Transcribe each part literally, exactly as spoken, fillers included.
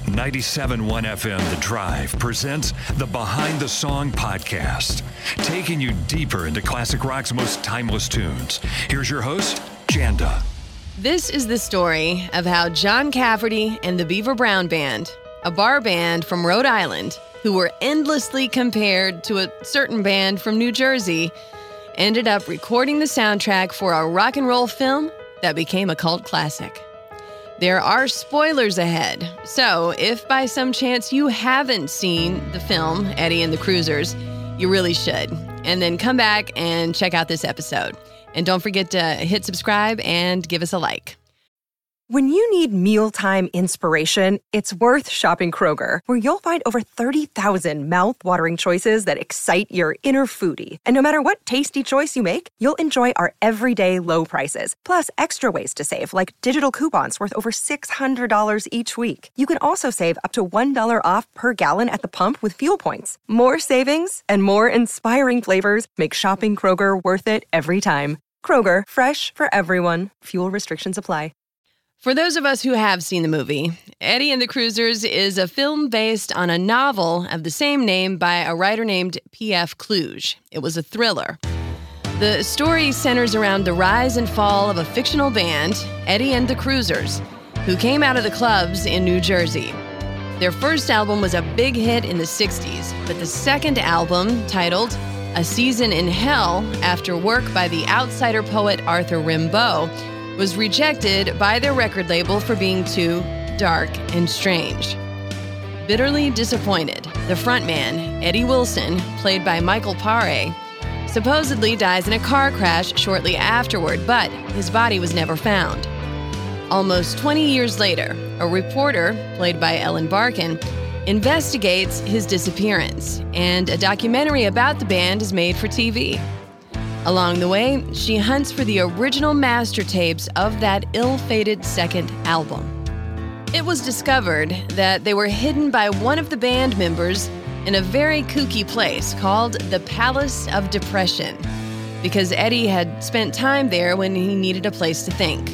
ninety-seven point one F M The Drive presents the Behind the Song podcast, taking you deeper into classic rock's most timeless tunes. Here's your host, Janda. This is the story of how John Cafferty and the Beaver Brown Band, a bar band from Rhode Island who were endlessly compared to a certain band from New Jersey, ended up recording the soundtrack for a rock and roll film that became a cult classic. There are spoilers ahead, so if by some chance you haven't seen the film, Eddie and the Cruisers, you really should. And then come back and check out this episode. And don't forget to hit subscribe and give us a like. When you need mealtime inspiration, it's worth shopping Kroger, where you'll find over thirty thousand mouth-watering choices that excite your inner foodie. And no matter what tasty choice you make, you'll enjoy our everyday low prices, plus extra ways to save, like digital coupons worth over six hundred dollars each week. You can also save up to one dollar off per gallon at the pump with fuel points. More savings and more inspiring flavors make shopping Kroger worth it every time. Kroger, fresh for everyone. Fuel restrictions apply. For those of us who have seen the movie, Eddie and the Cruisers is a film based on a novel of the same name by a writer named P F Kluge. It was a thriller. The story centers around the rise and fall of a fictional band, Eddie and the Cruisers, who came out of the clubs in New Jersey. Their first album was a big hit in the sixties, but the second album, titled A Season in Hell, after work by the outsider poet Arthur Rimbaud, was rejected by their record label for being too dark and strange. Bitterly disappointed, the frontman, Eddie Wilson, played by Michael Paré, supposedly dies in a car crash shortly afterward, but his body was never found. Almost twenty years later, a reporter, played by Ellen Barkin, investigates his disappearance, and a documentary about the band is made for T V. Along the way, she hunts for the original master tapes of that ill-fated second album. It was discovered that they were hidden by one of the band members in a very kooky place called the Palace of Depression, because Eddie had spent time there when he needed a place to think.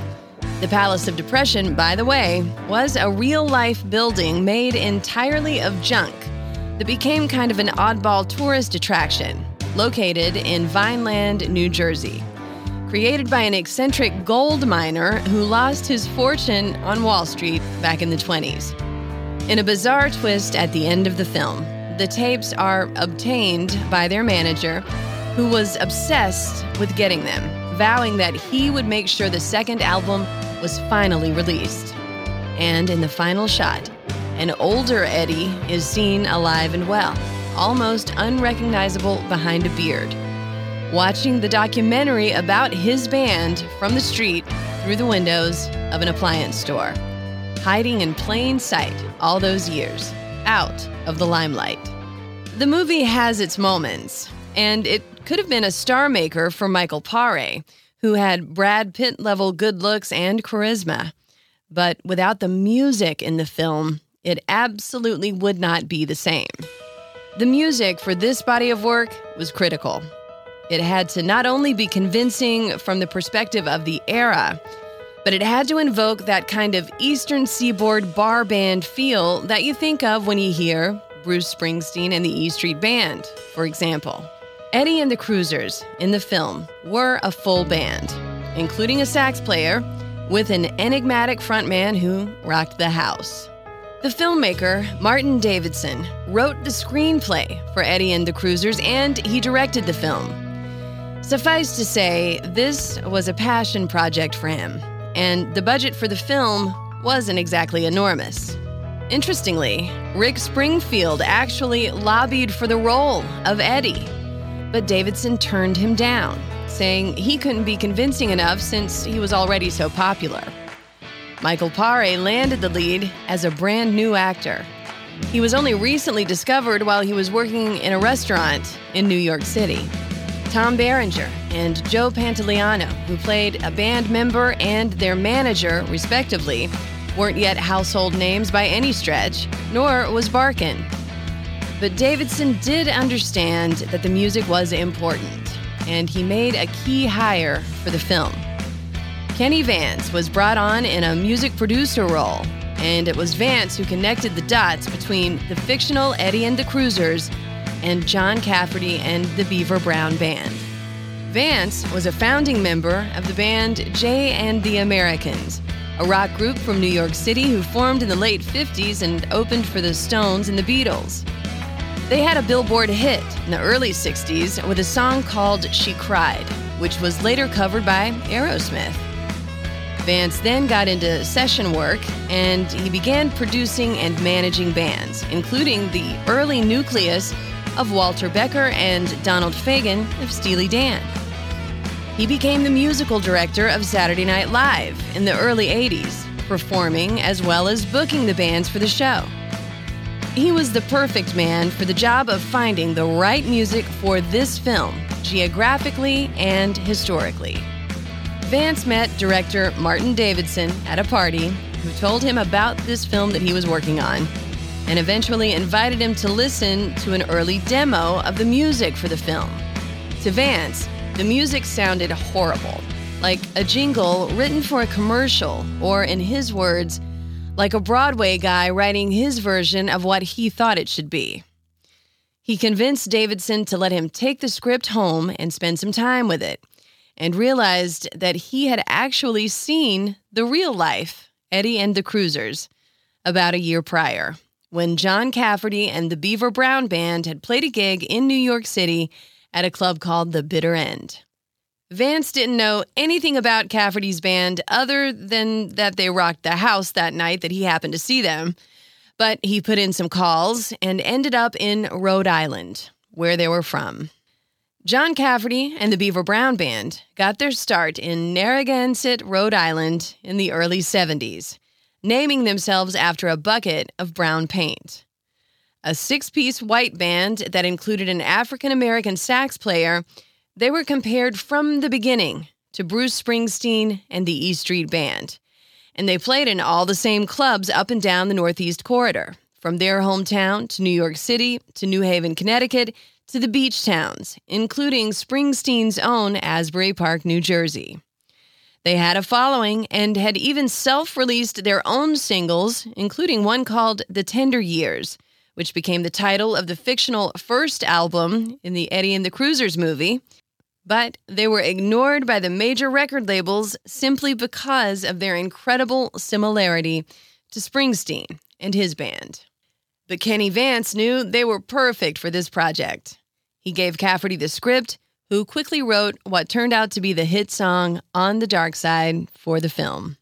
The Palace of Depression, by the way, was a real-life building made entirely of junk that became kind of an oddball tourist attraction, located in Vineland, New Jersey, created by an eccentric gold miner who lost his fortune on Wall Street back in the twenties. In a bizarre twist at the end of the film, the tapes are obtained by their manager, who was obsessed with getting them, vowing that he would make sure the second album was finally released. And in the final shot, an older Eddie is seen alive and well, almost unrecognizable behind a beard, watching the documentary about his band from the street through the windows of an appliance store, hiding in plain sight all those years, out of the limelight. The movie has its moments, and it could have been a star maker for Michael Paré, who had Brad Pitt-level good looks and charisma. But without the music in the film, it absolutely would not be the same. The music for this body of work was critical. It had to not only be convincing from the perspective of the era, but it had to invoke that kind of Eastern Seaboard bar band feel that you think of when you hear Bruce Springsteen and the E Street Band, for example. Eddie and the Cruisers in the film were a full band, including a sax player with an enigmatic frontman who rocked the house. The filmmaker, Martin Davidson, wrote the screenplay for Eddie and the Cruisers, and he directed the film. Suffice to say, this was a passion project for him, and the budget for the film wasn't exactly enormous. Interestingly, Rick Springfield actually lobbied for the role of Eddie, but Davidson turned him down, saying he couldn't be convincing enough since he was already so popular. Michael Paré landed the lead as a brand new actor. He was only recently discovered while he was working in a restaurant in New York City. Tom Berenger and Joe Pantoliano, who played a band member and their manager, respectively, weren't yet household names by any stretch, nor was Barkin. But Davidson did understand that the music was important, and he made a key hire for the film. Kenny Vance was brought on in a music producer role, and it was Vance who connected the dots between the fictional Eddie and the Cruisers and John Cafferty and the Beaver Brown Band. Vance was a founding member of the band Jay and the Americans, a rock group from New York City who formed in the late fifties and opened for the Stones and the Beatles. They had a Billboard hit in the early sixties with a song called She Cried, which was later covered by Aerosmith. Vance then got into session work, and he began producing and managing bands, including the early nucleus of Walter Becker and Donald Fagen of Steely Dan. He became the musical director of Saturday Night Live in the early eighties, performing as well as booking the bands for the show. He was the perfect man for the job of finding the right music for this film, geographically and historically. Vance met director Martin Davidson at a party, who told him about this film that he was working on, and eventually invited him to listen to an early demo of the music for the film. To Vance, the music sounded horrible, like a jingle written for a commercial, or in his words, like a Broadway guy writing his version of what he thought it should be. He convinced Davidson to let him take the script home and spend some time with it, and realized that he had actually seen the real life Eddie and the Cruisers about a year prior, when John Cafferty and the Beaver Brown Band had played a gig in New York City at a club called The Bitter End. Vance didn't know anything about Cafferty's band other than that they rocked the house that night that he happened to see them, but he put in some calls and ended up in Rhode Island, where they were from. John Cafferty and the Beaver Brown Band got their start in Narragansett, Rhode Island in the early seventies, naming themselves after a bucket of brown paint. A six-piece white band that included an African-American sax player, they were compared from the beginning to Bruce Springsteen and the E Street Band. And they played in all the same clubs up and down the Northeast Corridor, from their hometown to New York City to New Haven, Connecticut, to the beach towns, including Springsteen's own Asbury Park, New Jersey. They had a following and had even self-released their own singles, including one called The Tender Years, which became the title of the fictional first album in the Eddie and the Cruisers movie, but they were ignored by the major record labels simply because of their incredible similarity to Springsteen and his band. But Kenny Vance knew they were perfect for this project. He gave Cafferty the script, who quickly wrote what turned out to be the hit song On the Dark Side for the film.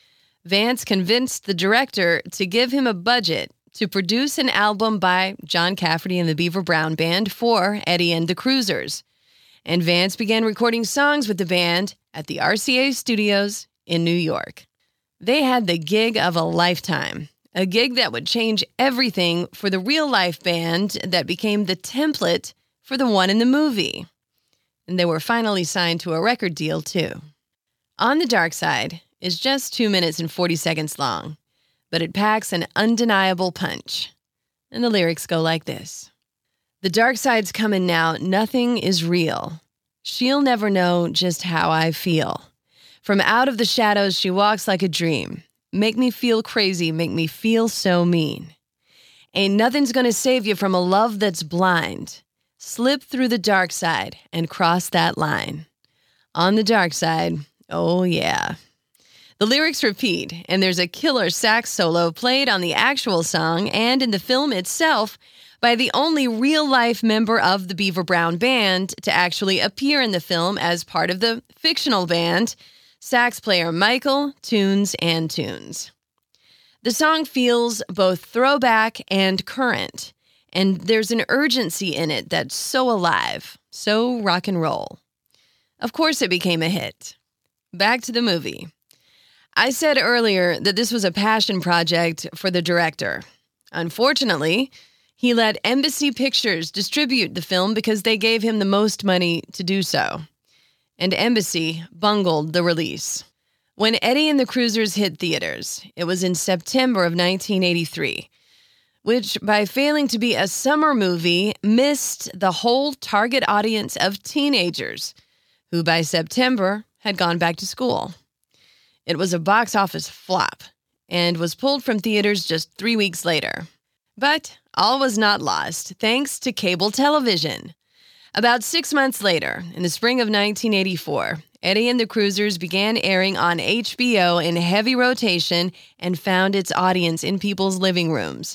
Vance convinced the director to give him a budget to produce an album by John Cafferty and the Beaver Brown Band for Eddie and the Cruisers. And Vance began recording songs with the band at the R C A Studios in New York. They had the gig of a lifetime, a gig that would change everything for the real-life band that became the template for the one in the movie. And they were finally signed to a record deal, too. On the Dark Side is just two minutes and forty seconds long, but it packs an undeniable punch. And the lyrics go like this. The dark side's coming now, nothing is real. She'll never know just how I feel. From out of the shadows, she walks like a dream. Make me feel crazy, make me feel so mean. Ain't nothing's gonna save you from a love that's blind. Slip through the dark side and cross that line. On the dark side, oh yeah. The lyrics repeat, and there's a killer sax solo played on the actual song and in the film itself by the only real-life member of the Beaver Brown Band to actually appear in the film as part of the fictional band, sax player Michael Tunes and Tunes. The song feels both throwback and current, and there's an urgency in it that's so alive, so rock and roll. Of course it became a hit. Back to the movie. I said earlier that this was a passion project for the director. Unfortunately, he let Embassy Pictures distribute the film because they gave him the most money to do so. And Embassy bungled the release. When Eddie and the Cruisers hit theaters, it was in September of nineteen eighty-three, which, by failing to be a summer movie, missed the whole target audience of teenagers, who by September had gone back to school. It was a box office flop, and was pulled from theaters just three weeks later. But all was not lost, thanks to cable television. About six months later, in the spring of nineteen eighty-four, Eddie and the Cruisers began airing on H B O in heavy rotation and found its audience in people's living rooms.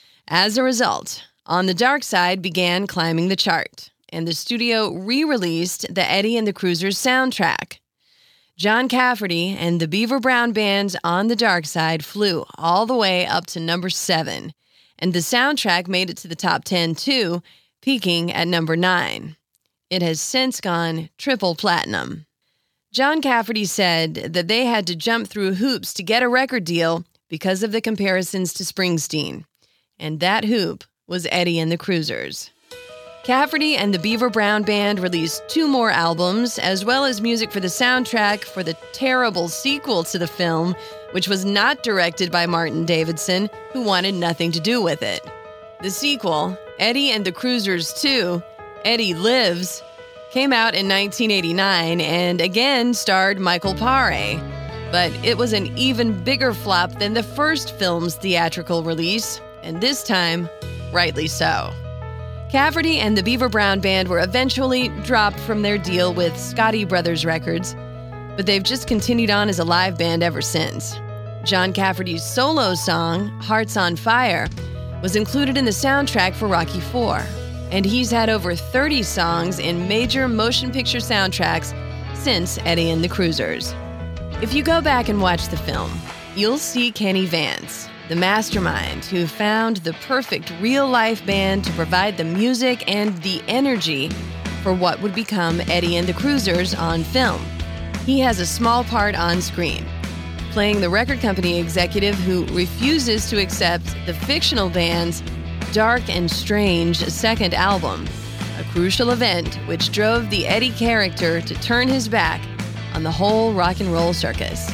As a result, On the Dark Side began climbing the chart, and the studio re-released the Eddie and the Cruisers soundtrack. John Cafferty and the Beaver Brown Band's On the Dark Side flew all the way up to number seven, and the soundtrack made it to the top ten too, peaking at number nine. It has since gone triple platinum. John Cafferty said that they had to jump through hoops to get a record deal because of the comparisons to Springsteen, and that hoop was Eddie and the Cruisers. Cafferty and the Beaver Brown Band released two more albums, as well as music for the soundtrack for the terrible sequel to the film, which was not directed by Martin Davidson, who wanted nothing to do with it. The sequel, Eddie and the Cruisers two, Eddie Lives, came out in nineteen eighty-nine and again starred Michael Paré, but it was an even bigger flop than the first film's theatrical release, and this time, rightly so. Cafferty and the Beaver Brown Band were eventually dropped from their deal with Scotti Brothers Records, but they've just continued on as a live band ever since. John Cafferty's solo song, Hearts on Fire, was included in the soundtrack for Rocky four, and he's had over thirty songs in major motion picture soundtracks since Eddie and the Cruisers. If you go back and watch the film, you'll see Kenny Vance, the mastermind who found the perfect real-life band to provide the music and the energy for what would become Eddie and the Cruisers on film. He has a small part on screen, playing the record company executive who refuses to accept the fictional band's Dark and Strange second album, a crucial event which drove the Eddie character to turn his back on the whole rock and roll circus.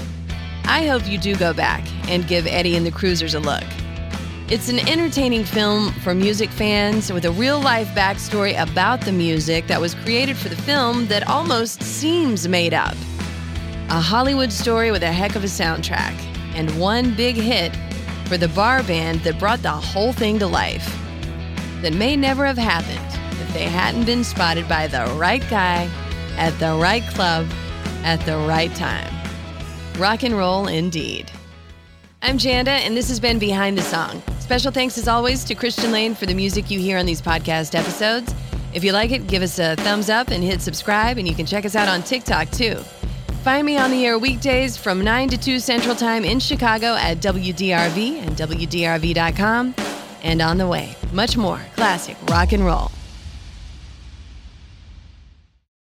I hope you do go back and give Eddie and the Cruisers a look. It's an entertaining film for music fans with a real-life backstory about the music that was created for the film that almost seems made up. A Hollywood story with a heck of a soundtrack, and one big hit for the bar band that brought the whole thing to life. That may never have happened if they hadn't been spotted by the right guy at the right club at the right time. Rock and roll indeed. I'm Janda, and this has been Behind the Song. Special thanks as always to Christian Lane for the music you hear on these podcast episodes. If you like it, give us a thumbs up and hit subscribe, and you can check us out on TikTok too. Find me on the air weekdays from nine to two Central Time in Chicago at W D R V and W D R V dot com. And on the way, much more classic rock and roll.